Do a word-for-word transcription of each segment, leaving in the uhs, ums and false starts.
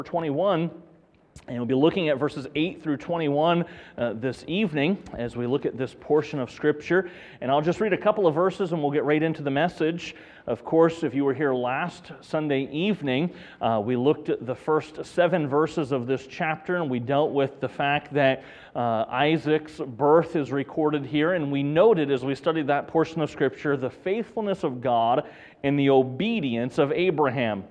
twenty-one, and we'll be looking at verses eight through twenty-one uh, this evening as we look at this portion of Scripture. And I'll just read a couple of verses and we'll get right into the message. Of course, if you were here last Sunday evening, uh, we looked at the first seven verses of this chapter, and we dealt with the fact that uh, Isaac's birth is recorded here, and we noted as we studied that portion of Scripture the faithfulness of God and the obedience of Abraham.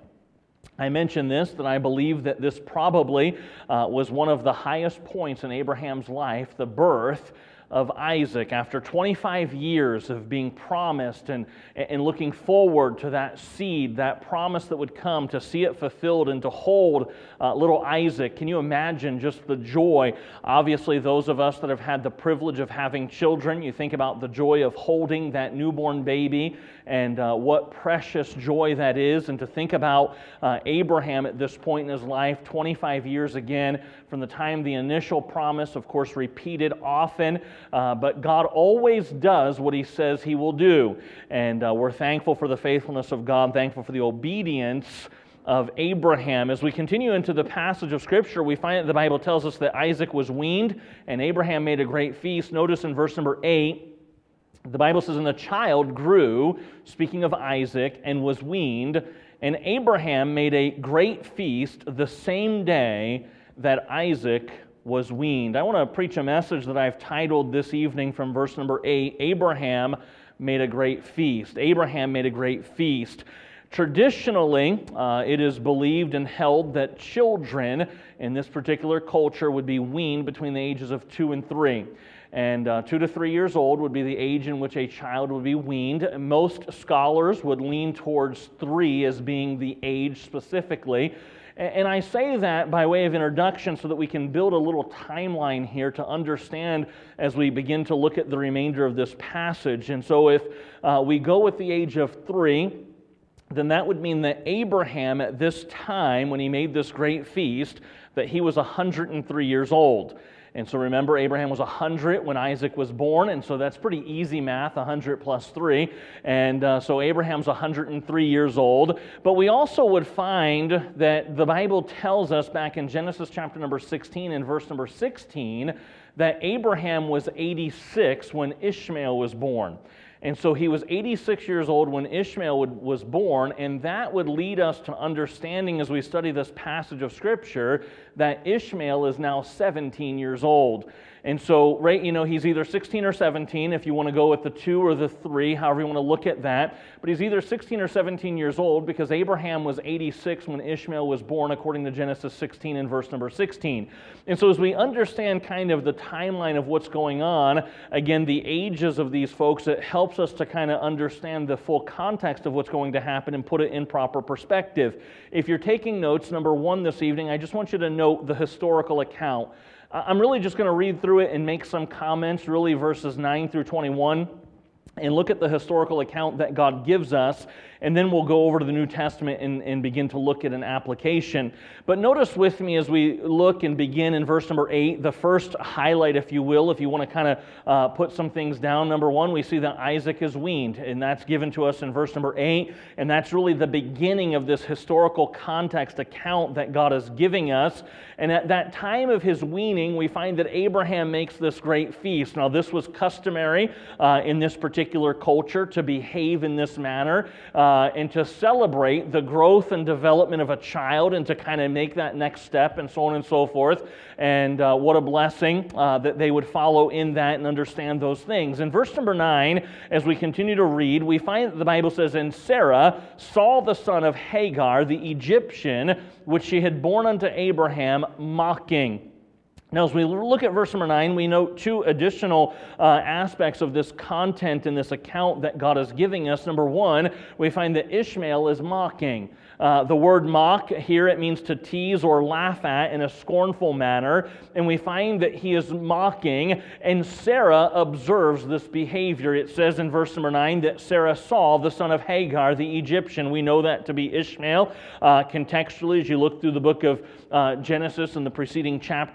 I mentioned this, that I believe that this probably uh, was one of the highest points in Abraham's life, the birth of Isaac. After twenty-five years of being promised and, and looking forward to that seed, that promise that would come, to see it fulfilled and to hold uh, little Isaac. Can you imagine just the joy? Obviously, those of us that have had the privilege of having children, you think about the joy of holding that newborn baby and uh, what precious joy that is. And to think about uh, Abraham at this point in his life, twenty-five years again, from the time the initial promise, of course, repeated often, uh, but God always does what He says He will do. And uh, we're thankful for the faithfulness of God, thankful for the obedience of Abraham. As we continue into the passage of Scripture, we find that the Bible tells us that Isaac was weaned and Abraham made a great feast. Notice in verse number eight, the Bible says, "And the child grew," speaking of Isaac, "and was weaned, and Abraham made a great feast the same day that Isaac was weaned." I want to preach a message that I've titled this evening from verse number eight, "Abraham made a great feast." Abraham made a great feast. Traditionally, uh, it is believed and held that children in this particular culture would be weaned between the ages of two and three. And uh, two to three years old would be the age in which a child would be weaned. Most scholars would lean towards three as being the age specifically. And I say that by way of introduction so that we can build a little timeline here to understand as we begin to look at the remainder of this passage. And so if uh, we go with the age of three, then that would mean that Abraham at this time, when he made this great feast, that he was one hundred three years old. And so remember, Abraham was one hundred when Isaac was born, and so that's pretty easy math, one hundred plus three. And uh, so Abraham's one hundred three years old. But we also would find that the Bible tells us back in Genesis chapter number sixteen and verse number sixteen that Abraham was eighty-six when Ishmael was born. And so he was eighty-six years old when Ishmael would, was born, and that would lead us to understanding as we study this passage of Scripture that Ishmael is now seventeen years old. And so, right, you know, he's either sixteen or seventeen, if you want to go with the two or the three, however you want to look at that. But he's either sixteen or seventeen years old because Abraham was eighty-six when Ishmael was born, according to Genesis sixteen and verse number sixteen. And so as we understand kind of the timeline of what's going on, again, the ages of these folks, it helps us to kind of understand the full context of what's going to happen and put it in proper perspective. If you're taking notes, number one this evening, I just want you to note the historical account. I'm really just going to read through it and make some comments, really verses nine through twenty-one, and look at the historical account that God gives us, and then we'll go over to the New Testament and, and begin to look at an application. But notice with me as we look and begin in verse number eight, the first highlight, if you will, if you want to kind of uh, put some things down. Number one, we see that Isaac is weaned, and that's given to us in verse number eight, and that's really the beginning of this historical context account that God is giving us. And at that time of his weaning, we find that Abraham makes this great feast. Now, this was customary uh, in this particular culture to behave in this manner. Uh, Uh, and to celebrate the growth and development of a child and to kind of make that next step and so on and so forth. And uh, what a blessing uh, that they would follow in that and understand those things. In verse number nine, as we continue to read, we find that the Bible says, "And Sarah saw the son of Hagar, the Egyptian, which she had borne unto Abraham, mocking." Now, as we look at verse number nine, we note two additional uh, aspects of this content in this account that God is giving us. Number one, we find that Ishmael is mocking. Uh, the word mock here, it means to tease or laugh at in a scornful manner. And we find that he is mocking, and Sarah observes this behavior. It says in verse number nine that Sarah saw the son of Hagar, the Egyptian. We know that to be Ishmael, uh, contextually, as you look through the book of uh, Genesis and the preceding chapters. And so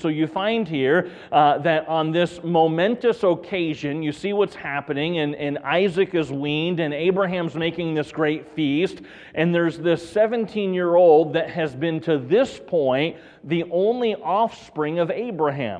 so you find here uh, that on this momentous occasion, you see what's happening, and, and Isaac is weaned, and Abraham's making this great feast, and there's this seventeen-year-old that has been to this point the only offspring of Abraham.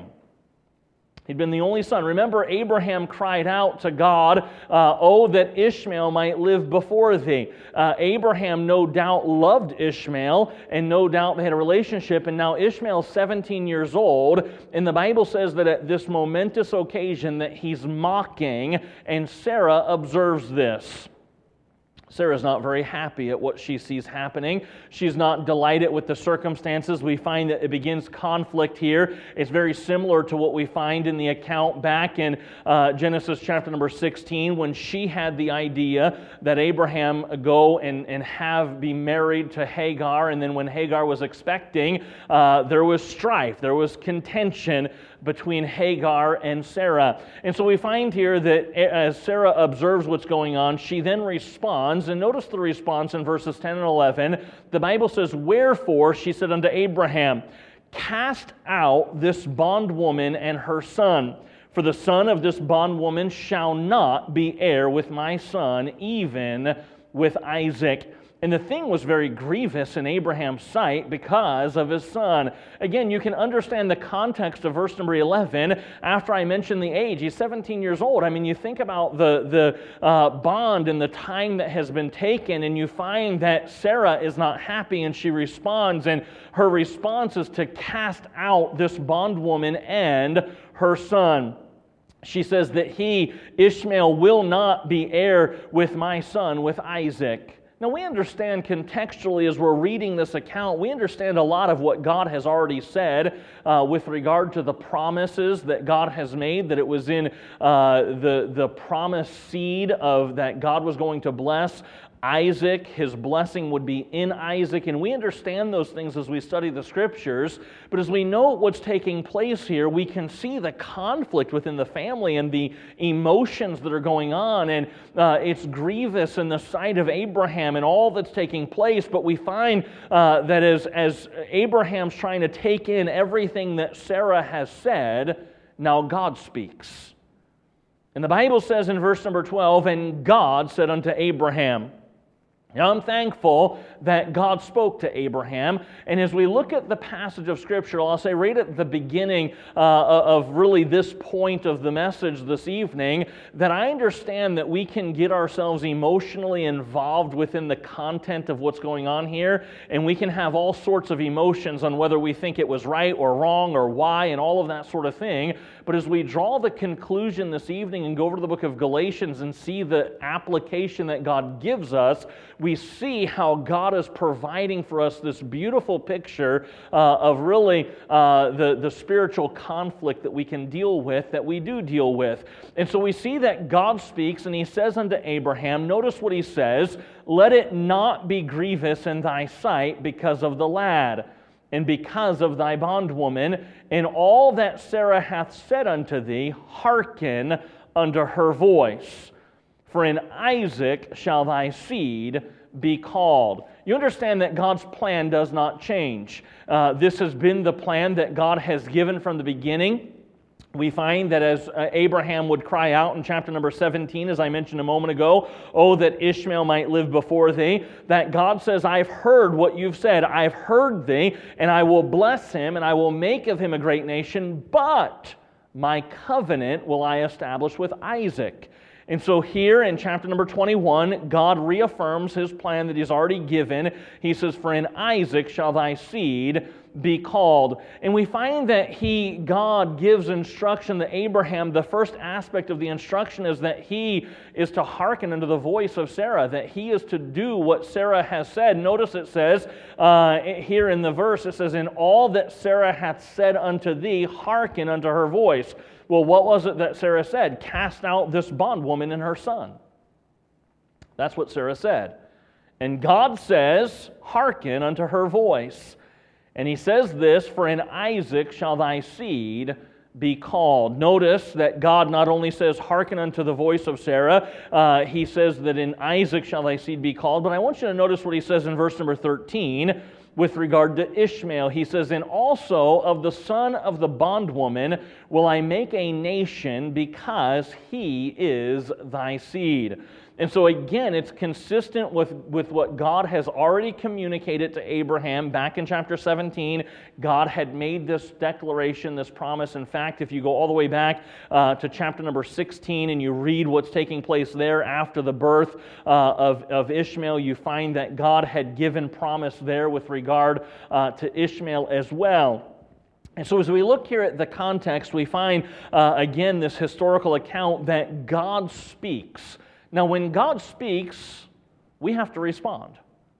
He'd been the only son. Remember, Abraham cried out to God, uh, oh, that Ishmael might live before thee. Uh, Abraham no doubt loved Ishmael, and no doubt they had a relationship, and now Ishmael's seventeen years old, and the Bible says that at this momentous occasion that he's mocking, and Sarah observes this. Sarah's not very happy at what she sees happening. She's not delighted with the circumstances. We find that it begins conflict here. It's very similar to what we find in the account back in uh, Genesis chapter number sixteen, when she had the idea that Abraham go and, and have be married to Hagar, and then when Hagar was expecting, uh, there was strife, there was contention between Hagar and Sarah. And so we find here that as Sarah observes what's going on, she then responds, and notice the response in verses ten and eleven. The Bible says, wherefore she said unto Abraham, cast out this bondwoman and her son, for the son of this bondwoman shall not be heir with my son, even with Isaac. And the thing was very grievous in Abraham's sight because of his son. Again, you can understand the context of verse number eleven. After I mentioned the age, he's seventeen years old. I mean, you think about the, the uh, bond and the time that has been taken, and you find that Sarah is not happy, and she responds, and her response is to cast out this bondwoman and her son. She says that he, Ishmael, will not be heir with my son, with Isaac. Now, we understand contextually as we're reading this account, we understand a lot of what God has already said uh, with regard to the promises that God has made, that it was in uh, the, the promised seed of that God was going to bless Isaac, his blessing would be in Isaac, and we understand those things as we study the Scriptures, but as we know what's taking place here, we can see the conflict within the family and the emotions that are going on, and uh, it's grievous in the sight of Abraham and all that's taking place, but we find uh, that as, as Abraham's trying to take in everything that Sarah has said, now God speaks. And the Bible says in verse number twelve, and God said unto Abraham. Now, I'm thankful that God spoke to Abraham, and as we look at the passage of Scripture, I'll say right at the beginning uh, of really this point of the message this evening, that I understand that we can get ourselves emotionally involved within the content of what's going on here, and we can have all sorts of emotions on whether we think it was right or wrong or why and all of that sort of thing. But as we draw the conclusion this evening and go over to the book of Galatians and see the application that God gives us, we see how God is providing for us this beautiful picture uh, of really uh, the, the spiritual conflict that we can deal with, that we do deal with. And so we see that God speaks, and He says unto Abraham, notice what He says, let it not be grievous in thy sight because of the lad, and because of thy bondwoman, and all that Sarah hath said unto thee, hearken unto her voice. For in Isaac shall thy seed be called. You understand that God's plan does not change. Uh, this has been the plan that God has given from the beginning. We find that as uh, Abraham would cry out in chapter number seventeen, as I mentioned a moment ago, oh, that Ishmael might live before thee, that God says, I've heard what you've said, I've heard thee, and I will bless him, and I will make of him a great nation, but my covenant will I establish with Isaac. And so here in chapter number twenty-one, God reaffirms His plan that He's already given. He says, for in Isaac shall thy seed be called. And we find that He, God, gives instruction to Abraham. The first aspect of the instruction is that he is to hearken unto the voice of Sarah, that he is to do what Sarah has said. Notice it says uh, here in the verse, it says, in all that Sarah hath said unto thee, hearken unto her voice. Well, what was it that Sarah said? Cast out this bondwoman and her son. That's what Sarah said. And God says, hearken unto her voice. And He says this, for in Isaac shall thy seed be called. Notice that God not only says, hearken unto the voice of Sarah, uh, He says that in Isaac shall thy seed be called, but I want you to notice what He says in verse number thirteen. with regard to Ishmael. He says, "And also of the son of the bondwoman will I make a nation, because he is thy seed." And so again, it's consistent with, with what God has already communicated to Abraham back in chapter seventeen. God had made this declaration, this promise. In fact, if you go all the way back uh, to chapter number sixteen and you read what's taking place there after the birth uh, of, of Ishmael, you find that God had given promise there with regard uh, to Ishmael as well. And so as we look here at the context, we find, uh, again, this historical account that God speaks. Now, when God speaks, we have to respond.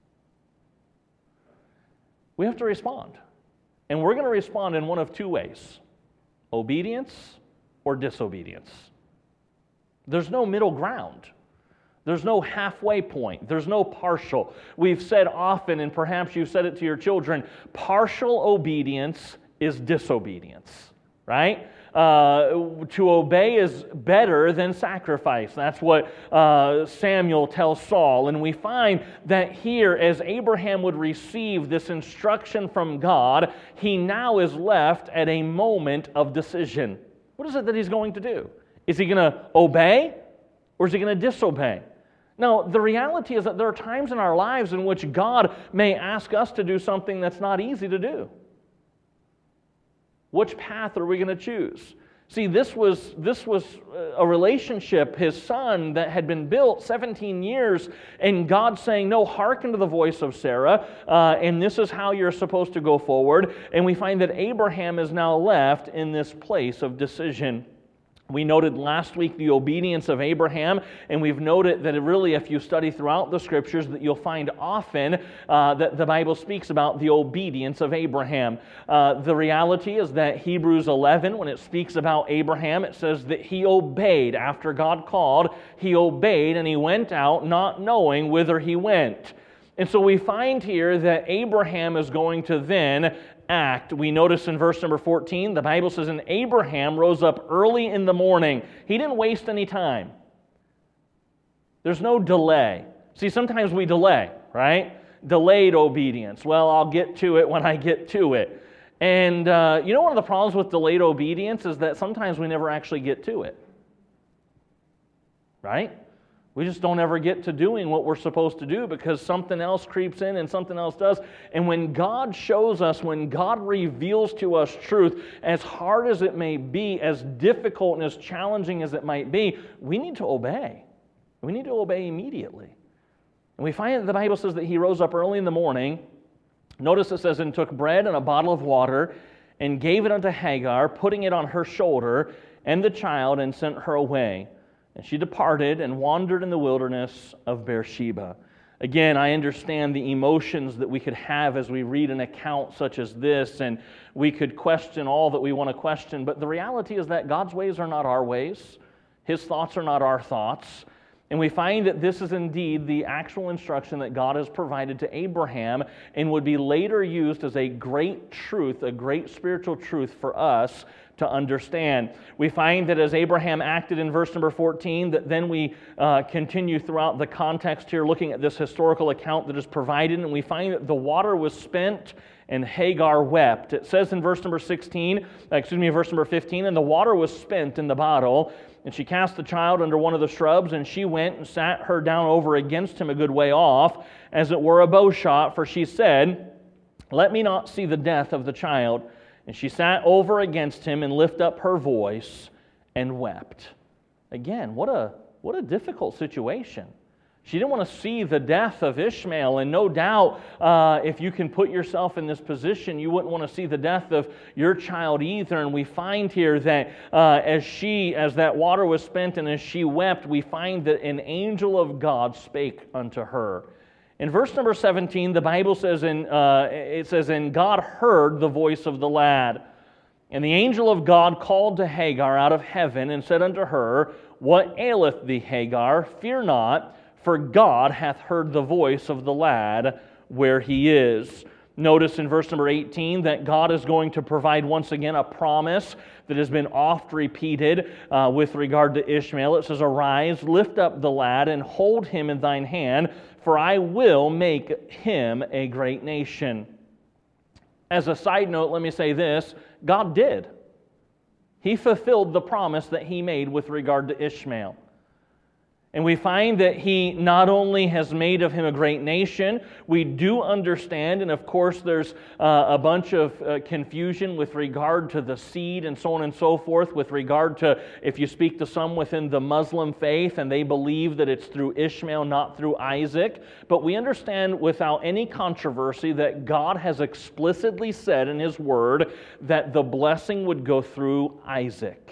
We have to respond. And we're going to respond in one of two ways: obedience or disobedience. There's no middle ground. There's no halfway point. There's no partial. We've said often, and perhaps you've said it to your children, partial obedience is disobedience, right? Uh, to obey is better than sacrifice. That's what uh, Samuel tells Saul. And we find that here, as Abraham would receive this instruction from God, he now is left at a moment of decision. What is it that he's going to do? Is he going to obey, or is he going to disobey? Now, the reality is that there are times in our lives in which God may ask us to do something that's not easy to do. Which path are we going to choose? See, this was, this was a relationship, his son, that had been built seventeen years, and God saying, no, hearken to the voice of Sarah, uh, and this is how you're supposed to go forward. And we find that Abraham is now left in this place of decision. We noted last week the obedience of Abraham, and we've noted that really, if you study throughout the Scriptures, that you'll find often uh, that the Bible speaks about the obedience of Abraham. Uh, the reality is that Hebrews eleven, when it speaks about Abraham, it says that he obeyed after God called. He obeyed, and he went out not knowing whither he went. And so we find here that Abraham is going to then act. We notice in verse number fourteen, the Bible says, "And Abraham rose up early in the morning." He didn't waste any time. There's no delay. See, sometimes we delay, right? Delayed obedience. Well, I'll get to it when I get to it. And uh, you know, one of the problems with delayed obedience is that sometimes we never actually get to it. Right? We just don't ever get to doing what we're supposed to do because something else creeps in and something else does. And when God shows us, when God reveals to us truth, as hard as it may be, as difficult and as challenging as it might be, we need to obey. We need to obey immediately. And we find that the Bible says that he rose up early in the morning. Notice it says, "And took bread and a bottle of water, and gave it unto Hagar, putting it on her shoulder, and the child, and sent her away. And she departed and wandered in the wilderness of Beersheba." Again, I understand the emotions that we could have as we read an account such as this, and we could question all that we want to question, but the reality is that God's ways are not our ways. His thoughts are not our thoughts. And we find that this is indeed the actual instruction that God has provided to Abraham and would be later used as a great truth, a great spiritual truth for us to understand. We find that as Abraham acted in verse number fourteen, that then we uh, continue throughout the context here looking at this historical account that is provided, and we find that the water was spent and Hagar wept. It says in verse number sixteen, excuse me, verse number fifteen, "And the water was spent in the bottle, and she cast the child under one of the shrubs, and she went and sat her down over against him a good way off, as it were a bow shot, for she said, Let me not see the death of the child. And she sat over against him and lifted up her voice and wept." Again, what a, what a difficult situation. She didn't want to see the death of Ishmael, and no doubt uh, if you can put yourself in this position, you wouldn't want to see the death of your child either. And we find here that uh, as she, as that water was spent and as she wept, we find that an angel of God spake unto her. In verse number seventeen, the Bible says, in, uh, it says, "And God heard the voice of the lad. And the angel of God called to Hagar out of heaven and said unto her, What aileth thee, Hagar? Fear not, for God hath heard the voice of the lad where he is." Notice in verse number eighteen that God is going to provide once again a promise that has been oft repeated uh, with regard to Ishmael. It says, "Arise, lift up the lad, and hold him in thine hand, for I will make him a great nation." As a side note, let me say this, God did. He fulfilled the promise that He made with regard to Ishmael. And we find that He not only has made of him a great nation, we do understand, and of course there's uh, a bunch of uh, confusion with regard to the seed and so on and so forth, with regard to if you speak to some within the Muslim faith and they believe that it's through Ishmael, not through Isaac. But we understand without any controversy that God has explicitly said in His Word that the blessing would go through Isaac.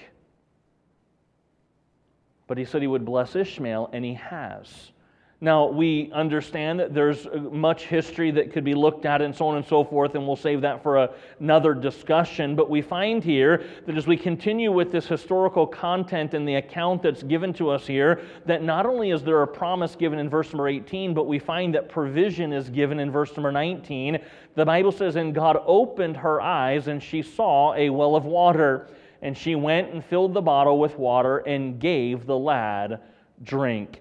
But He said He would bless Ishmael, and He has. Now, we understand that there's much history that could be looked at and so on and so forth, and we'll save that for a, another discussion. But we find here that as we continue with this historical content and the account that's given to us here, that not only is there a promise given in verse number eighteen, but we find that provision is given in verse number nineteen. The Bible says, "And God opened her eyes, and she saw a well of water. And she went and filled the bottle with water and gave the lad drink."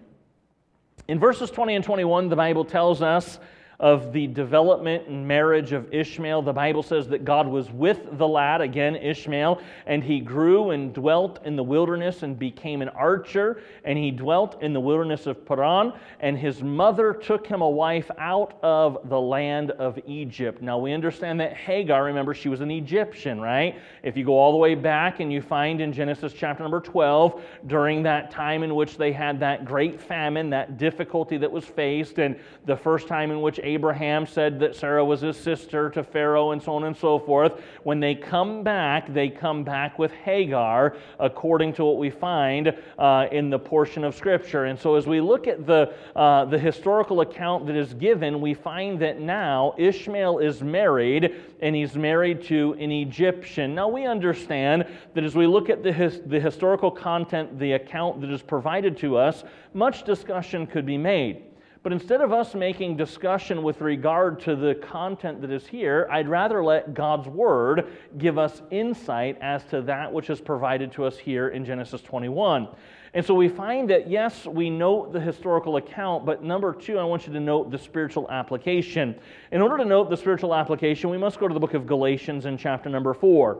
In verses twenty and twenty-one, the Bible tells us of the development and marriage of Ishmael. The Bible says that God was with the lad, again Ishmael, and he grew and dwelt in the wilderness and became an archer, and he dwelt in the wilderness of Paran, and his mother took him a wife out of the land of Egypt. Now we understand that Hagar, remember, she was an Egyptian, right? If you go all the way back and you find in Genesis chapter number twelve, during that time in which they had that great famine, that difficulty that was faced, and the first time in which Abraham said that Sarah was his sister to Pharaoh and so on and so forth. When they come back, they come back with Hagar, according to what we find uh, in the portion of Scripture. And so as we look at the, uh, the historical account that is given, we find that now Ishmael is married, and he's married to an Egyptian. Now we understand that as we look at the, his, the historical content, the account that is provided to us, much discussion could be made. But instead of us making discussion with regard to the content that is here, I'd rather let God's Word give us insight as to that which is provided to us here in Genesis twenty-one. And so we find that, yes, we note the historical account, but number two, I want you to note the spiritual application. In order to note the spiritual application, we must go to the book of Galatians in chapter number four.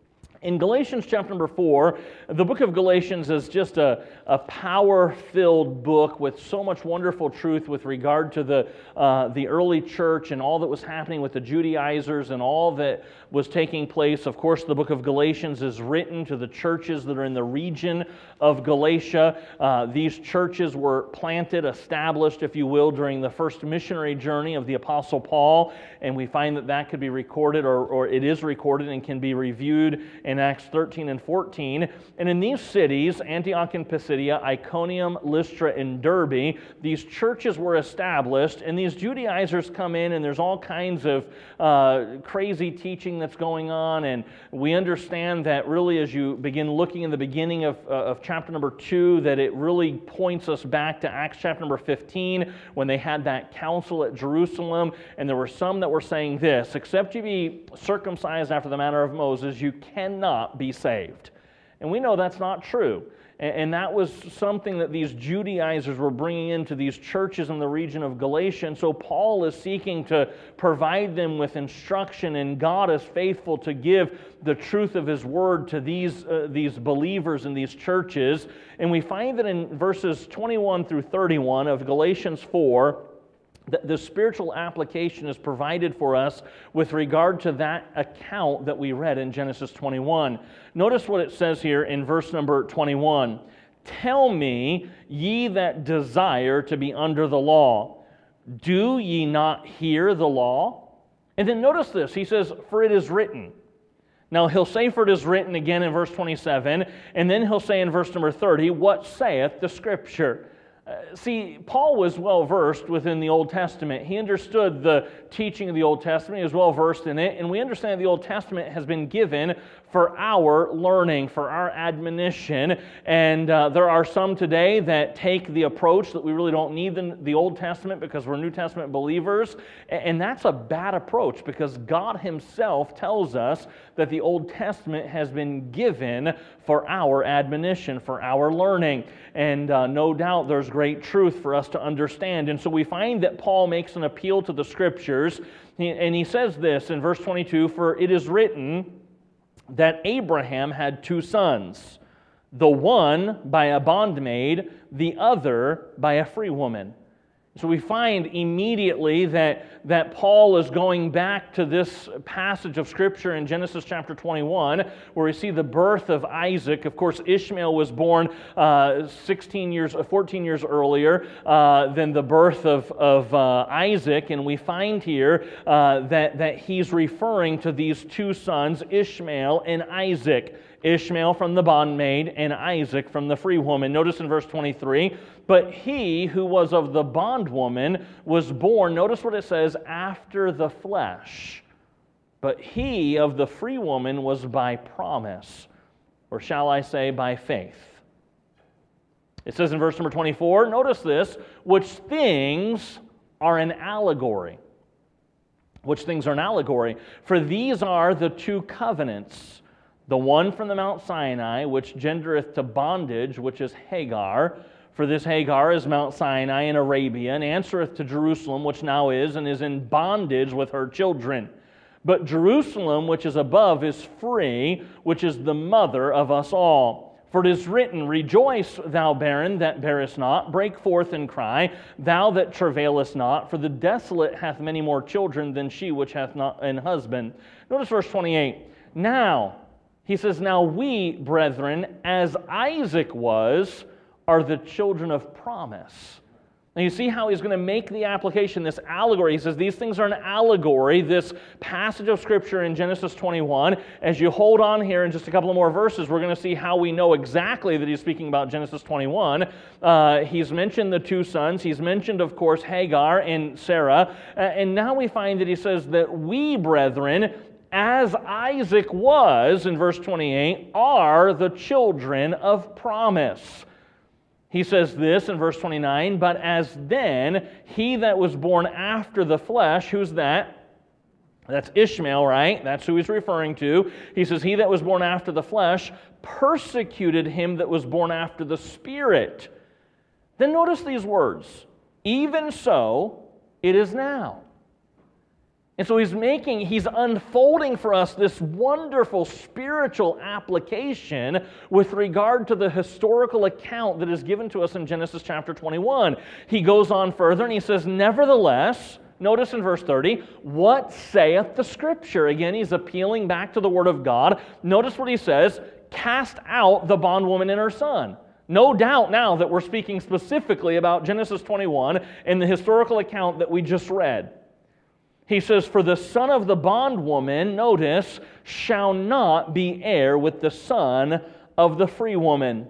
In Galatians chapter number four, the book of Galatians is just a, a power-filled book with so much wonderful truth with regard to the, uh, the early church and all that was happening with the Judaizers and all that was taking place. Of course, the book of Galatians is written to the churches that are in the region of Galatia. Uh, these churches were planted, established, if you will, during the first missionary journey of the Apostle Paul, and we find that that could be recorded, or, or it is recorded and can be reviewed in Acts thirteen and fourteen. And in these cities, Antioch and Pisidia, Iconium, Lystra, and Derbe, these churches were established, and these Judaizers come in, and there's all kinds of uh, crazy teaching that's going on, and we understand that really as you begin looking in the beginning of, uh, of chapter number two, that it really points us back to Acts chapter number fifteen, when they had that council at Jerusalem, and there were some that were saying this: except you be circumcised after the manner of Moses, you cannot be saved. And we know that's not true. And that was something that these Judaizers were bringing into these churches in the region of Galatia. And so Paul is seeking to provide them with instruction, and God is faithful to give the truth of His Word to these, uh, these believers in these churches. And we find that in verses twenty-one through thirty-one of Galatians four, that the spiritual application is provided for us with regard to that account that we read in Genesis twenty-one. Notice what it says here in verse number twenty-one. "Tell me, ye that desire to be under the law, do ye not hear the law?" And then notice this, he says, "For it is written." Now he'll say, "For it is written," again in verse twenty-seven, and then he'll say in verse number thirty, "What saith the Scripture?" Uh, see, Paul was well-versed within the Old Testament. He understood the teaching of the Old Testament. He was well-versed in it. And we understand the Old Testament has been given for our learning, for our admonition. And uh, there are some today that take the approach that we really don't need the, the Old Testament because we're New Testament believers. And that's a bad approach, because God Himself tells us that the Old Testament has been given for our admonition, for our learning. And uh, no doubt there's great truth for us to understand. And so we find that Paul makes an appeal to the Scriptures, and he says this in verse twenty-two, "For it is written that Abraham had two sons, the one by a bondmaid, the other by a free woman." So we find immediately that, that Paul is going back to this passage of Scripture in Genesis chapter twenty-one, where we see the birth of Isaac. Of course, Ishmael was born uh, sixteen years, fourteen years earlier uh, than the birth of, of uh, Isaac, and we find here uh, that, that he's referring to these two sons, Ishmael and Isaac. Ishmael from the bondmaid and Isaac from the free woman. Notice in verse twenty-three, "But he who was of the bondwoman was born," notice what it says, "after the flesh. But he of the free woman was by promise," or shall I say by faith. It says in verse number twenty-four, notice this, "which things are an allegory." Which things are an allegory? "For these are the two covenants, the one from the Mount Sinai, which gendereth to bondage, which is Hagar. For this Hagar is Mount Sinai in Arabia, and answereth to Jerusalem, which now is, and is in bondage with her children. But Jerusalem, which is above, is free, which is the mother of us all. For it is written, Rejoice, thou barren that bearest not, break forth and cry, thou that travailest not, for the desolate hath many more children than she which hath not an husband." Notice verse twenty-eight. "Now," he says, "now we, brethren, as Isaac was, are the children of promise." Now you see how he's going to make the application, this allegory. He says these things are an allegory, this passage of Scripture in Genesis twenty-one. As you hold on here in just a couple of more verses, we're going to see how we know exactly that he's speaking about Genesis twenty-one. Uh, he's mentioned the two sons. He's mentioned, of course, Hagar and Sarah. Uh, and now we find that he says that we, brethren, as Isaac was, in verse twenty-eight, are the children of promise. He says this in verse twenty-nine, "But as then he that was born after the flesh," who's that? That's Ishmael, right? That's who he's referring to. He says, "He that was born after the flesh persecuted him that was born after the Spirit." Then notice these words, "Even so it is now." And so he's making, he's unfolding for us this wonderful spiritual application with regard to the historical account that is given to us in Genesis chapter twenty-one. He goes on further and he says, "Nevertheless," notice in verse thirty, "what saith the Scripture?" Again, he's appealing back to the Word of God. Notice what he says, "Cast out the bondwoman and her son." No doubt now that we're speaking specifically about Genesis twenty-one and the historical account that we just read. He says, "For the son of the bondwoman," notice, "shall not be heir with the son of the free woman."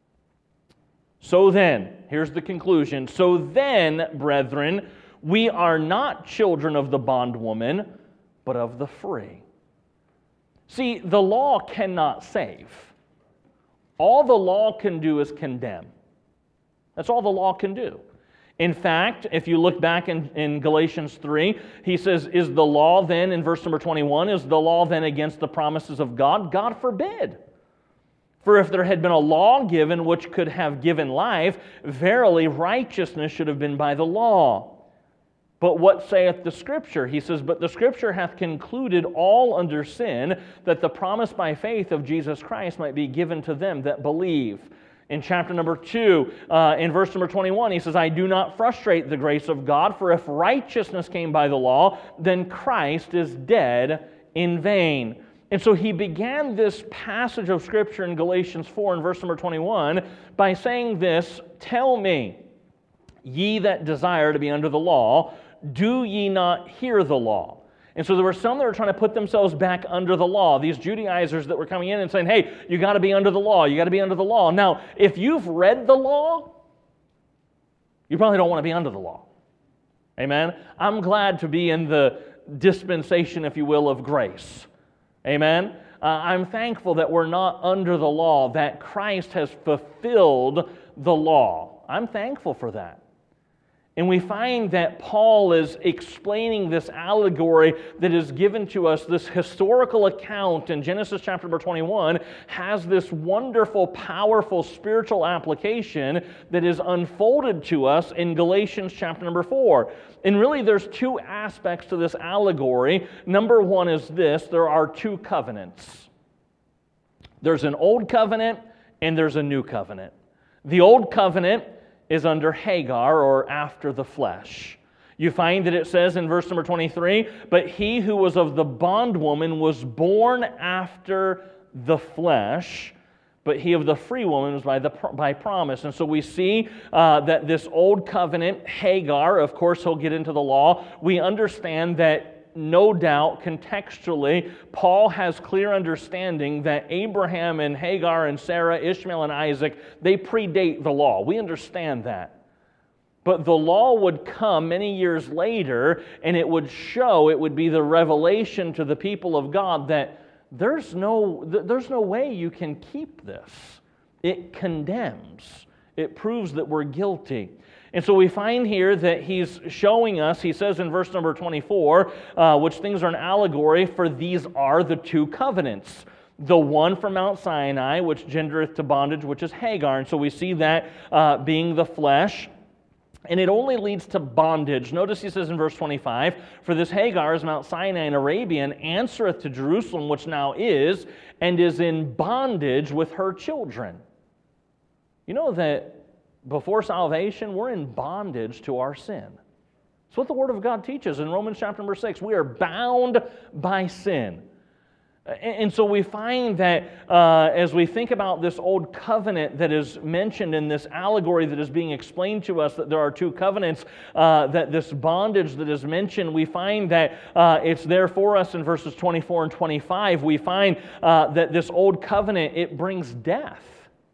So then, here's the conclusion. "So then, brethren, we are not children of the bondwoman, but of the free." See, the law cannot save. All the law can do is condemn. That's all the law can do. In fact, if you look back in, in Galatians three, he says, is the law then, in verse number twenty-one, is the law then against the promises of God? God forbid. For if there had been a law given which could have given life, verily righteousness should have been by the law. But what saith the Scripture? He says, "But the Scripture hath concluded all under sin, that the promise by faith of Jesus Christ might be given to them that believe." In chapter number two, uh, in verse number twenty-one, he says, "I do not frustrate the grace of God, for if righteousness came by the law, then Christ is dead in vain." And so he began this passage of Scripture in Galatians four in verse number twenty-one by saying this, "Tell me, ye that desire to be under the law, do ye not hear the law?" And so there were some that were trying to put themselves back under the law. These Judaizers that were coming in and saying, hey, you got to be under the law. You got to be under the law. Now, if you've read the law, you probably don't want to be under the law. Amen? I'm glad to be in the dispensation, if you will, of grace. Amen? Uh, I'm thankful that we're not under the law, that Christ has fulfilled the law. I'm thankful for that. And we find that Paul is explaining this allegory that is given to us, this historical account in Genesis chapter number twenty-one, has this wonderful, powerful spiritual application that is unfolded to us in Galatians chapter number four. And really there's two aspects to this allegory. Number one is this: there are two covenants. There's an old covenant and there's a new covenant. The old covenant is under Hagar, or after the flesh. You find that it says in verse number twenty-three, "But he who was of the bondwoman was born after the flesh, but he of the free woman was by, the, by promise." And so we see uh, that this old covenant, Hagar, of course he'll get into the law, we understand that no doubt, contextually, Paul has clear understanding that Abraham and Hagar and Sarah, Ishmael and Isaac, they predate the law. We understand that. But the law would come many years later, and it would show, it would be the revelation to the people of God that there's no, there's no way you can keep this. It condemns. It proves that we're guilty. And so we find here that he's showing us, he says in verse number twenty-four, uh, which things are an allegory, for these are the two covenants. The one from Mount Sinai, which gendereth to bondage, which is Hagar. And so we see that uh, being the flesh. And it only leads to bondage. Notice he says in verse twenty-five, "For this Hagar is Mount Sinai in Arabian, answereth to Jerusalem, which now is, and is in bondage with her children." You know that before salvation, we're in bondage to our sin. That's what the Word of God teaches in Romans chapter number six. We are bound by sin. And so we find that uh, as we think about this old covenant that is mentioned in this allegory that is being explained to us, that there are two covenants, uh, that this bondage that is mentioned, we find that uh, it's there for us in verses twenty-four and twenty-five. We find uh, that this old covenant, it brings death.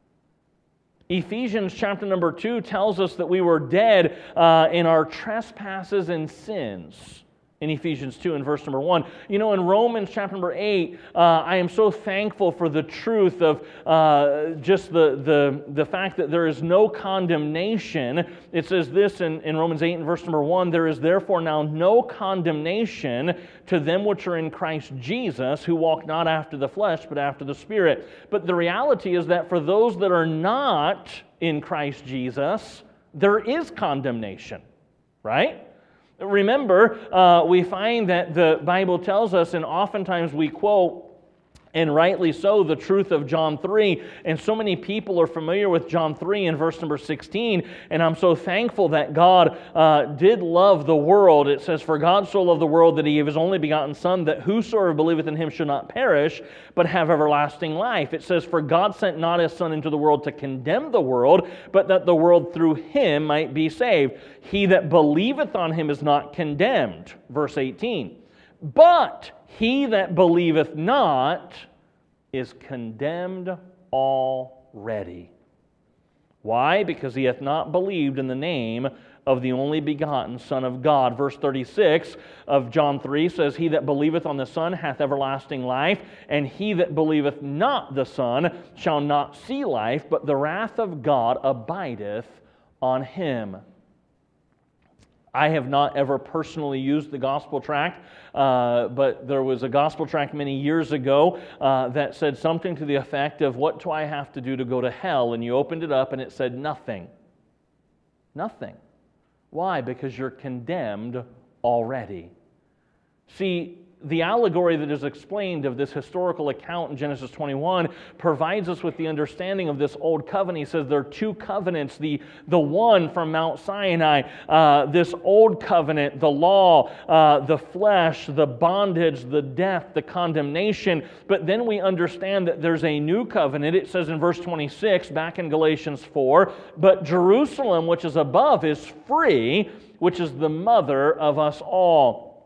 Ephesians chapter number two tells us that we were dead uh, in our trespasses and sins. In Ephesians two and verse number one. You know, in Romans chapter number eight, uh, I am so thankful for the truth of uh, just the, the, the fact that there is no condemnation. It says this in, in Romans eight and verse number one, "There is therefore now no condemnation to them which are in Christ Jesus, who walk not after the flesh, but after the Spirit." But the reality is that for those that are not in Christ Jesus, there is condemnation, right? Remember, uh, we find that the Bible tells us, and oftentimes we quote, and rightly so, the truth of John three, and so many people are familiar with John three in verse number sixteen, and I'm so thankful that God uh, did love the world. It says, "For God so loved the world that He gave His only begotten Son, that whosoever believeth in Him should not perish, but have everlasting life." It says, "For God sent not His Son into the world to condemn the world, but that the world through Him might be saved. He that believeth on Him is not condemned." Verse eighteen. "But he that believeth not is condemned already." Why? "Because he hath not believed in the name of the only begotten Son of God." Verse thirty-six of John three says, "He that believeth on the Son hath everlasting life, and he that believeth not the Son shall not see life, but the wrath of God abideth on him." I have not ever personally used the gospel tract, uh, but there was a gospel tract many years ago uh, that said something to the effect of, "What do I have to do to go to hell?" And you opened it up and it said, "Nothing." Nothing. Why? Because you're condemned already. See, the allegory that is explained of this historical account in Genesis twenty-one provides us with the understanding of this old covenant. He says there are two covenants. The, the one from Mount Sinai, uh, this old covenant, the law, uh, the flesh, the bondage, the death, the condemnation. But then we understand that there's a new covenant. It says in verse twenty-six, back in Galatians four, "But Jerusalem, which is above, is free, which is the mother of us all."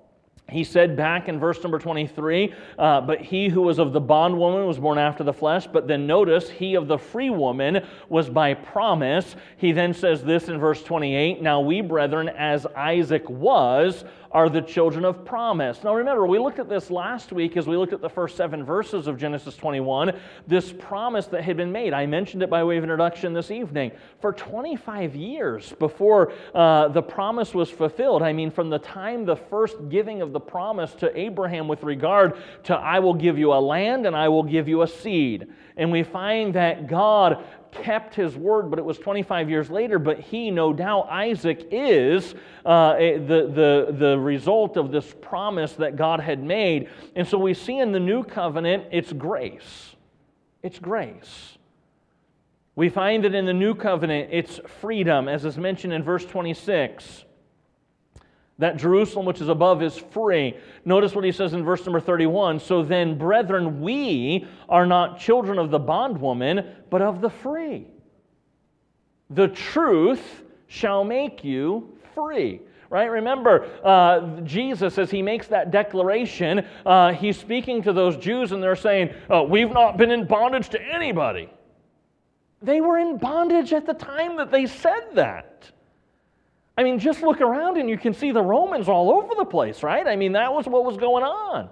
He said back in verse number twenty-three, uh, but he who was of the bondwoman was born after the flesh. But then notice, he of the free woman was by promise. He then says this in verse twenty-eight, now we, brethren, as Isaac was, are the children of promise. Now remember, we looked at this last week as we looked at the first seven verses of Genesis twenty-one, this promise that had been made. I mentioned it by way of introduction this evening. For twenty-five years before uh, the promise was fulfilled, I mean from the time the first giving of the promise to Abraham with regard to I will give you a land and I will give you a seed. And we find that God kept His word, but it was twenty-five years later, but he, no doubt, Isaac is uh, the, the, the result of this promise that God had made. And so we see in the new covenant, it's grace. It's grace. We find that in the new covenant, it's freedom, as is mentioned in verse twenty-six. That Jerusalem which is above is free. Notice what he says in verse number thirty-one. So then, brethren, we are not children of the bondwoman, but of the free. The truth shall make you free. Right? Remember, uh, Jesus, as he makes that declaration, uh, he's speaking to those Jews and they're saying, oh, we've not been in bondage to anybody. They were in bondage at the time that they said that. I mean, just look around and you can see the Romans all over the place, right? I mean, that was what was going on.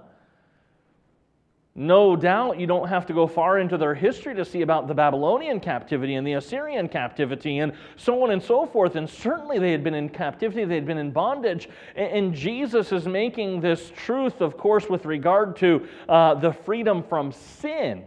No doubt you don't have to go far into their history to see about the Babylonian captivity and the Assyrian captivity and so on and so forth. And certainly they had been in captivity, they had been in bondage. And Jesus is making this truth, of course, with regard to uh, the freedom from sin.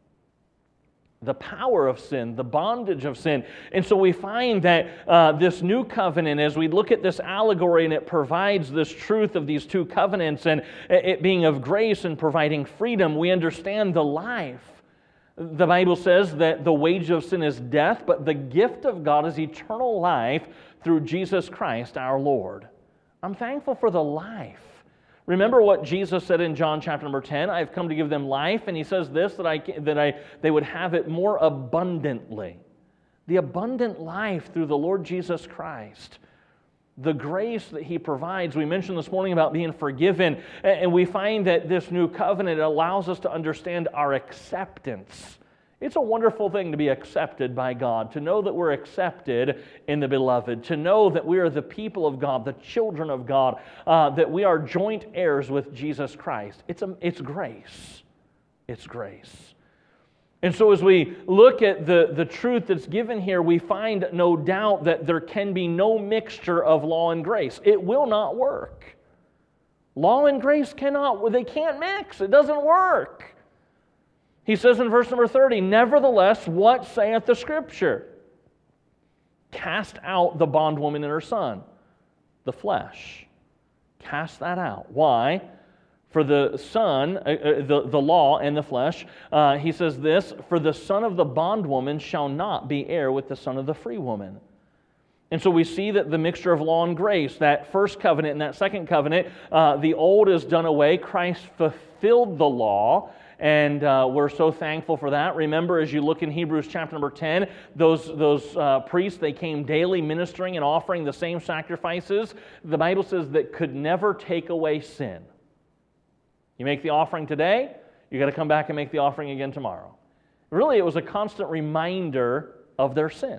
The power of sin, the bondage of sin. And so we find that uh, this new covenant, as we look at this allegory and it provides this truth of these two covenants and it being of grace and providing freedom, we understand the life. The Bible says that the wage of sin is death, but the gift of God is eternal life through Jesus Christ our Lord. I'm thankful for the life. Remember what Jesus said in John chapter number ten, I've come to give them life, and he says this, that I that I they would have it more abundantly. The abundant life through the Lord Jesus Christ. The grace that He provides. We mentioned this morning about being forgiven, and we find that this new covenant allows us to understand our acceptance. It's a wonderful thing to be accepted by God, to know that we're accepted in the Beloved, to know that we are the people of God, the children of God, uh, that we are joint heirs with Jesus Christ. It's, a, it's grace. It's grace. And so as we look at the, the truth that's given here, we find no doubt that there can be no mixture of law and grace. It will not work. Law and grace cannot, they can't mix. It doesn't work. He says in verse number thirty, nevertheless, what saith the Scripture? Cast out the bondwoman and her son, the flesh. Cast that out. Why? For the son, uh, the, the law and the flesh, uh, he says this, for the son of the bondwoman shall not be heir with the son of the free woman. And so we see that the mixture of law and grace, that first covenant and that second covenant, uh, the old is done away. Christ fulfilled the law. And uh, we're so thankful for that. Remember, as you look in Hebrews chapter number ten, those, those uh, priests, they came daily ministering and offering the same sacrifices. The Bible says that could never take away sin. You make the offering today, you got to come back and make the offering again tomorrow. Really, it was a constant reminder of their sin.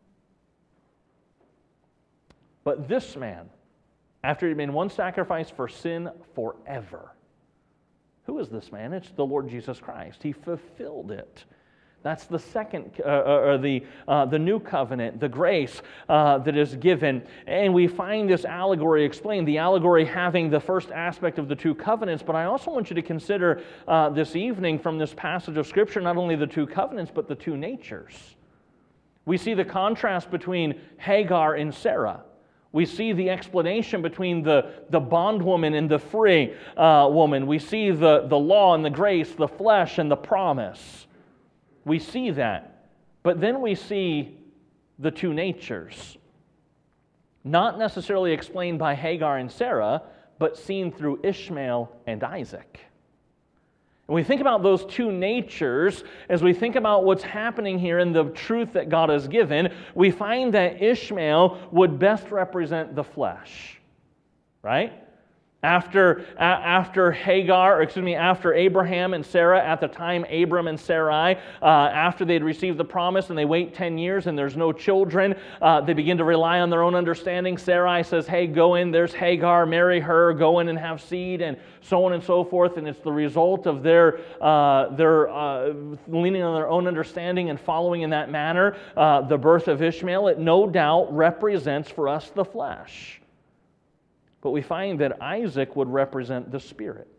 But this man, after he'd made one sacrifice for sin forever, who is this man? It's the Lord Jesus Christ. He fulfilled it. That's the second, uh, or the uh, the new covenant, the grace uh, that is given. And we find this allegory explained, the allegory having the first aspect of the two covenants. But I also want you to consider uh, this evening from this passage of Scripture, not only the two covenants, but the two natures. We see the contrast between Hagar and Sarah. We see the explanation between the, the bondwoman and the free uh, woman. We see the, the law and the grace, the flesh and the promise. We see that. But then we see the two natures. Not necessarily explained by Hagar and Sarah, but seen through Ishmael and Isaac. And we think about those two natures, as we think about what's happening here in the truth that God has given, we find that Ishmael would best represent the flesh, right? After, a- after Hagar, or excuse me, after Abraham and Sarah, at the time Abram and Sarai, uh, after they'd received the promise and they wait ten years and there's no children, uh, they begin to rely on their own understanding. Sarai says, hey, go in, there's Hagar, marry her, go in and have seed, and so on and so forth. And it's the result of their, uh, their uh, leaning on their own understanding and following in that manner uh, the birth of Ishmael. It no doubt represents for us the flesh. But we find that Isaac would represent the Spirit.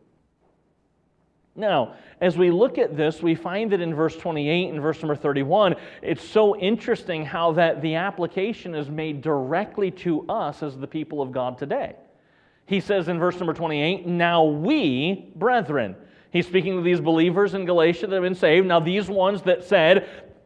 Now, as we look at this, we find that in verse twenty-eight and verse number thirty-one, it's so interesting how that the application is made directly to us as the people of God today. He says in verse number twenty-eight, now we, brethren. He's speaking to these believers in Galatia that have been saved. Now these ones that said,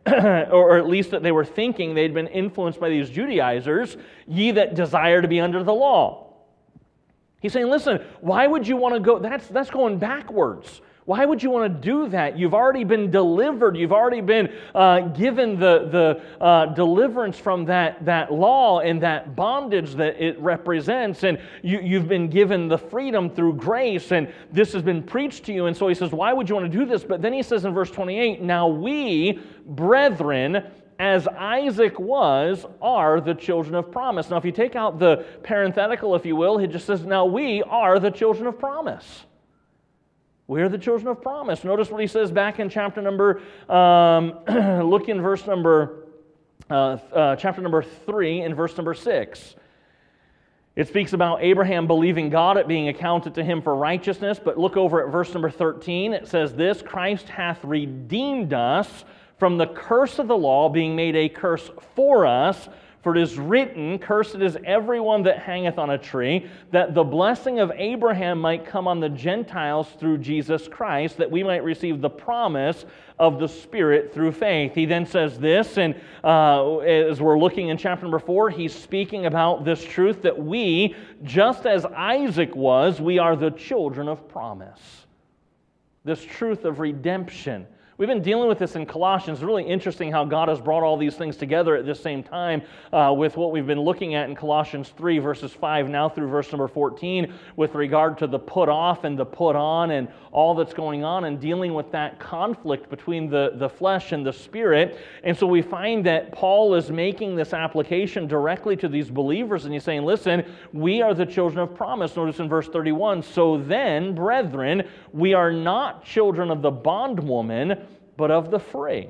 or at least that they were thinking they'd been influenced by these Judaizers, ye that desire to be under the law. He's saying, listen, why would you want to go, that's, that's going backwards. Why would you want to do that? You've already been delivered. You've already been uh, given the, the uh, deliverance from that, that law and that bondage that it represents. And you, you've been given the freedom through grace. And this has been preached to you. And so he says, why would you want to do this? But then he says in verse twenty-eight, now we, brethren, as Isaac was, are the children of promise. Now, if you take out the parenthetical, if you will, he just says, now we are the children of promise. We are the children of promise. Notice what he says back in chapter number, um, look in verse number, uh, uh, chapter number three and verse number six. It speaks about Abraham believing God, it being accounted to him for righteousness. But look over at verse number thirteen. It says this, Christ hath redeemed us from the curse of the law, being made a curse for us. For it is written, cursed is everyone that hangeth on a tree, that the blessing of Abraham might come on the Gentiles through Jesus Christ, that we might receive the promise of the Spirit through faith. He then says this, and uh, as we're looking in chapter number four, he's speaking about this truth that we, just as Isaac was, we are the children of promise. This truth of redemption. We've been dealing with this in Colossians. It's really interesting how God has brought all these things together at the same time uh, with what we've been looking at in Colossians three, verses five now through verse number fourteen with regard to the put off and the put on and all that's going on and dealing with that conflict between the, the flesh and the spirit. And so we find that Paul is making this application directly to these believers, and he's saying, listen, we are the children of promise. Notice in verse thirty-one, so then, brethren, we are not children of the bondwoman, but of the free.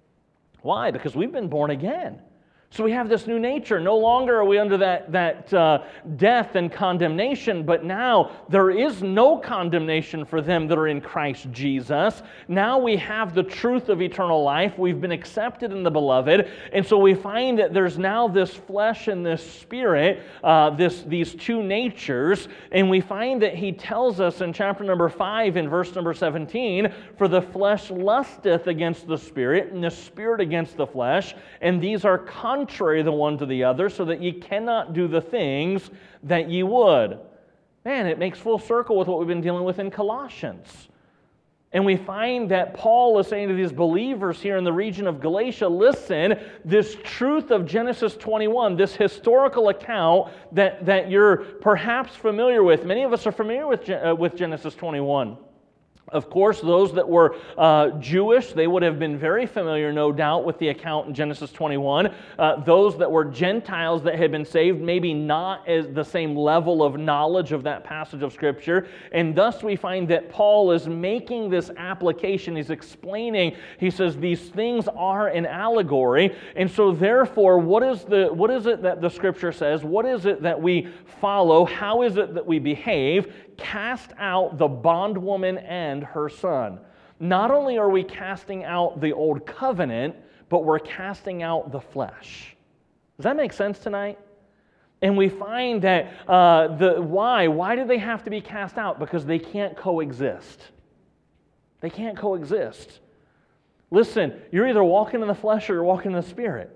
Why? Because we've been born again. So we have this new nature. No longer are we under that, that uh, death and condemnation, but now there is no condemnation for them that are in Christ Jesus. Now we have the truth of eternal life. We've been accepted in the beloved. And so we find that there's now this flesh and this spirit, uh, this, these two natures. And we find that he tells us in chapter number five in verse number seventeen, for the flesh lusteth against the spirit, and the spirit against the flesh, and these are contrary contrary the one to the other, so that ye cannot do the things that ye would. Man, it makes full circle with what we've been dealing with in Colossians. And we find that Paul is saying to these believers here in the region of Galatia, listen, this truth of Genesis twenty-one, this historical account that, that you're perhaps familiar with. Many of us are familiar with, uh, with Genesis twenty-one. Of course, those that were uh, Jewish, they would have been very familiar, no doubt, with the account in Genesis twenty-one. Uh, those that were Gentiles that had been saved, maybe not as the same level of knowledge of that passage of Scripture. And thus we find that Paul is making this application. He's explaining, he says, these things are an allegory. And so therefore, what is, the, what is it that the Scripture says? What is it that we follow? How is it that we behave? Cast out the bondwoman and her son. Not only are we casting out the old covenant, but we're casting out the flesh. Does that make sense tonight? And we find that uh, the why? Why do they have to be cast out? Because they can't coexist. They can't coexist. Listen, you're either walking in the flesh or you're walking in the Spirit.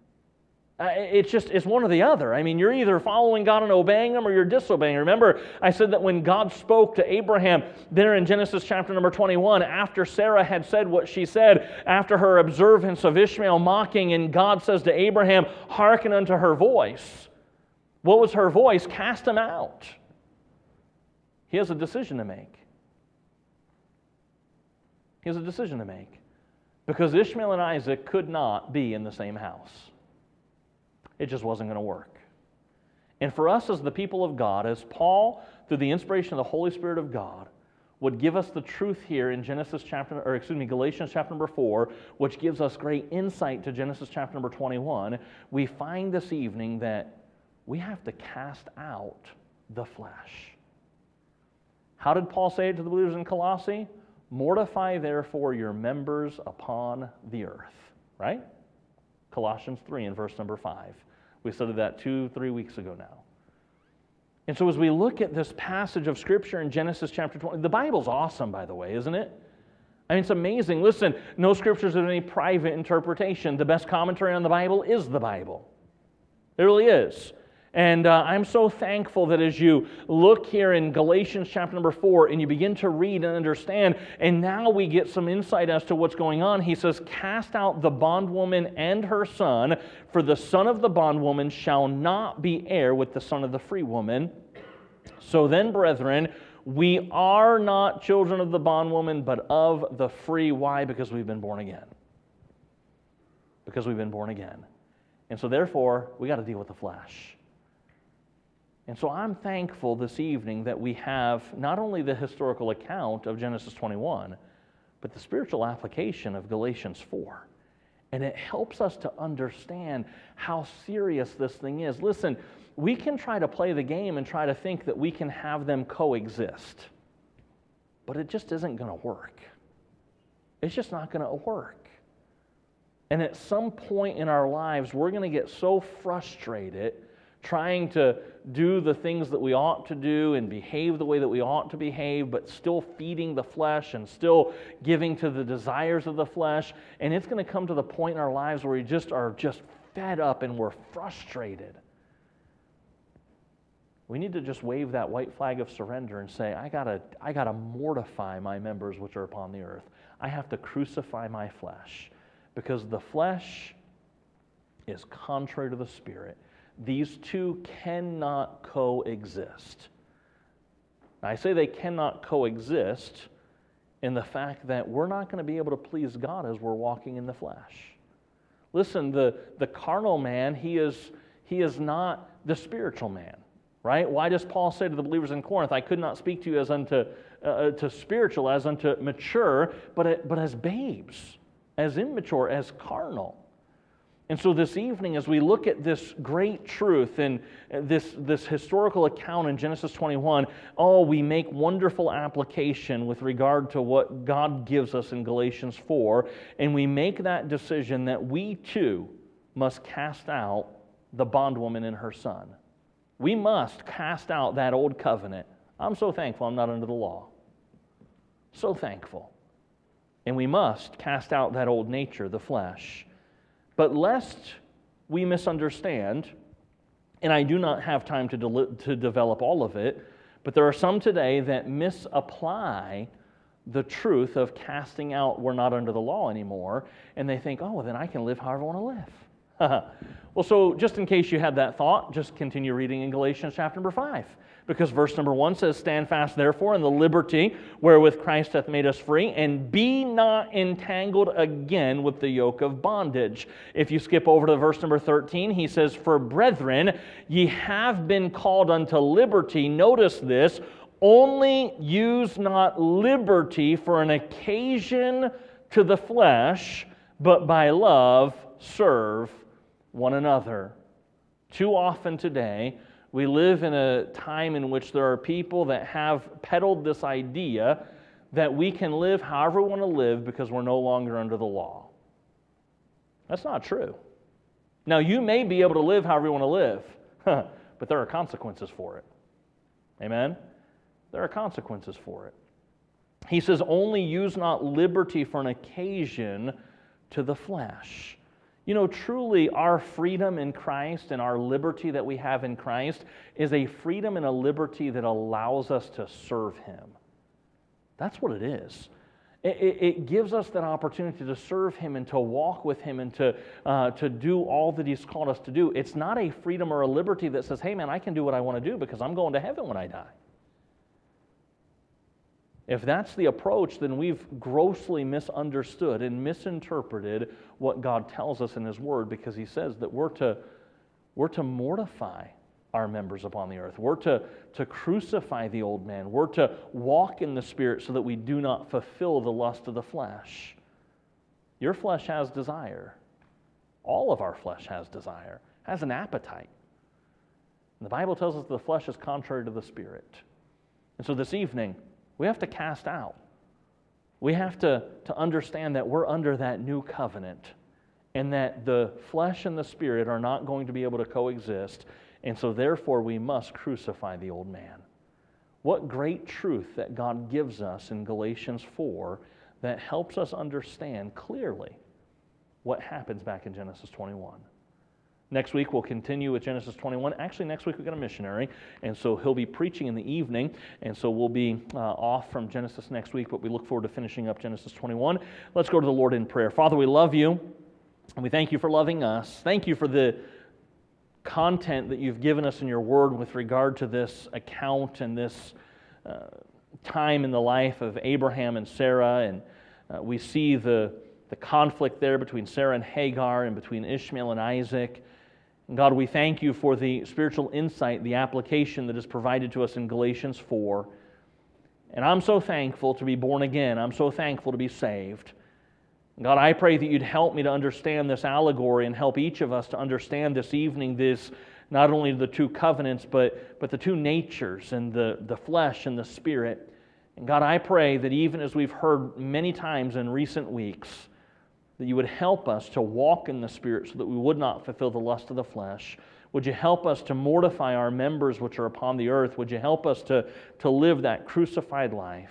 Uh, it's just, it's one or the other. I mean, you're either following God and obeying Him or you're disobeying. Remember, I said that when God spoke to Abraham there in Genesis chapter number twenty-one, after Sarah had said what she said, after her observance of Ishmael mocking, and God says to Abraham, hearken unto her voice. What was her voice? Cast him out. He has a decision to make. He has a decision to make. Because Ishmael and Isaac could not be in the same house. It just wasn't going to work. And for us as the people of God, as Paul, through the inspiration of the Holy Spirit of God, would give us the truth here in Genesis chapter, or excuse me, Galatians chapter number four, which gives us great insight to Genesis chapter number twenty-one, we find this evening that we have to cast out the flesh. How did Paul say it to the believers in Colossae? Mortify therefore your members upon the earth, right? Colossians three and verse number five. We studied that two, three weeks ago now. And so as we look at this passage of Scripture in Genesis chapter twenty, the Bible's awesome, by the way, isn't it? I mean, it's amazing. Listen, no Scriptures of any private interpretation. The best commentary on the Bible is the Bible. It really is. And uh, I'm so thankful that as you look here in Galatians chapter number four and you begin to read and understand, and now we get some insight as to what's going on. He says, cast out the bondwoman and her son, for the son of the bondwoman shall not be heir with the son of the free woman. So then, brethren, we are not children of the bondwoman, but of the free. Why? Because we've been born again. Because we've been born again. And so therefore, we got to deal with the flesh. And so I'm thankful this evening that we have not only the historical account of Genesis twenty-one, but the spiritual application of Galatians four. And it helps us to understand how serious this thing is. Listen, we can try to play the game and try to think that we can have them coexist, but it just isn't going to work. It's just not going to work. And at some point in our lives, we're going to get so frustrated trying to do the things that we ought to do and behave the way that we ought to behave, but still feeding the flesh and still giving to the desires of the flesh. And it's going to come to the point in our lives where we just are just fed up and we're frustrated. We need to just wave that white flag of surrender and say, I gotta, I gotta mortify my members which are upon the earth. I have to crucify my flesh, because the flesh is contrary to the Spirit. These two cannot coexist. I say they cannot coexist in the fact that we're not going to be able to please God as we're walking in the flesh. Listen, the, the carnal man, he is, he is not the spiritual man, right? Why does Paul say to the believers in Corinth, I could not speak to you as unto uh, to spiritual, as unto mature, but, but as babes, as immature, as carnal? And so this evening, as we look at this great truth and this, this historical account in Genesis twenty-one, oh, we make wonderful application with regard to what God gives us in Galatians four, and we make that decision that we too must cast out the bondwoman and her son. We must cast out that old covenant. I'm so thankful I'm not under the law. So thankful. And we must cast out that old nature, the flesh. But lest we misunderstand, and I do not have time to, de- to develop all of it, but there are some today that misapply the truth of casting out, we're not under the law anymore, and they think, oh, well, then I can live however I want to live. Well, so just in case you had that thought, just continue reading in Galatians chapter number five. Because verse number one says, stand fast therefore in the liberty wherewith Christ hath made us free, and be not entangled again with the yoke of bondage. If you skip over to verse number thirteen, he says, for brethren, ye have been called unto liberty. Notice this, only use not liberty for an occasion to the flesh, but by love serve one another. Too often today, we live in a time in which there are people that have peddled this idea that we can live however we want to live because we're no longer under the law. That's not true. Now, you may be able to live however you want to live, but there are consequences for it. Amen? There are consequences for it. He says, only use not liberty for an occasion to the flesh. You know, truly our freedom in Christ and our liberty that we have in Christ is a freedom and a liberty that allows us to serve Him. That's what it is. It, it, it gives us that opportunity to serve Him and to walk with Him and to, uh, to do all that He's called us to do. It's not a freedom or a liberty that says, hey man, I can do what I want to do because I'm going to heaven when I die. If that's the approach, then we've grossly misunderstood and misinterpreted what God tells us in His Word, because He says that we're to, we're to mortify our members upon the earth. We're to, to crucify the old man. We're to walk in the Spirit so that we do not fulfill the lust of the flesh. Your flesh has desire. All of our flesh has desire, has an appetite. And the Bible tells us the flesh is contrary to the Spirit. And so this evening, we have to cast out. We have to, to understand that we're under that new covenant and that the flesh and the Spirit are not going to be able to coexist, and so therefore we must crucify the old man. What great truth that God gives us in Galatians four that helps us understand clearly what happens back in Genesis twenty-one. Next week, we'll continue with Genesis twenty-one. Actually, next week we've got a missionary, and so he'll be preaching in the evening, and so we'll be uh, off from Genesis next week, but we look forward to finishing up Genesis twenty-one. Let's go to the Lord in prayer. Father, we love you, and we thank you for loving us. Thank you for the content that you've given us in your word with regard to this account and this uh, time in the life of Abraham and Sarah, and uh, we see the, the conflict there between Sarah and Hagar and between Ishmael and Isaac. And God, we thank you for the spiritual insight, the application that is provided to us in Galatians four. And I'm so thankful to be born again. I'm so thankful to be saved. God, I pray that you'd help me to understand this allegory and help each of us to understand this evening this, not only the two covenants, but, but the two natures and the, the flesh and the Spirit. And God, I pray that even as we've heard many times in recent weeks, that you would help us to walk in the Spirit so that we would not fulfill the lust of the flesh. Would you help us to mortify our members which are upon the earth? Would you help us to, to live that crucified life?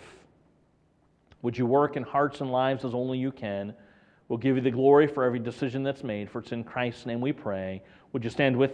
Would you work in hearts and lives as only you can? We'll give you the glory for every decision that's made, for it's in Christ's name we pray. Would you stand with